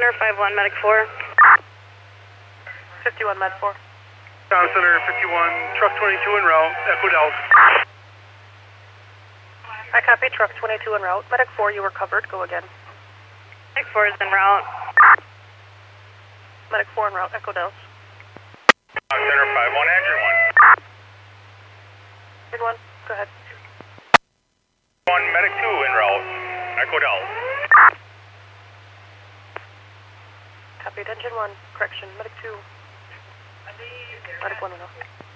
Center 5-1, Medic 4. 51, Med 4. Town Center 51, truck 22 en route, Echo Delta. I copy, truck 22 en route. Medic 4, you were covered. Go again. Medic 4 is en route. Medic 4 en route, Echo Delta. Town Center 5-1, Andrew 1. Big 1, go ahead. 1, Medic 2 en route, Echo Delta. Copied, engine 1, correction, Medic 2. Medic 1 enough.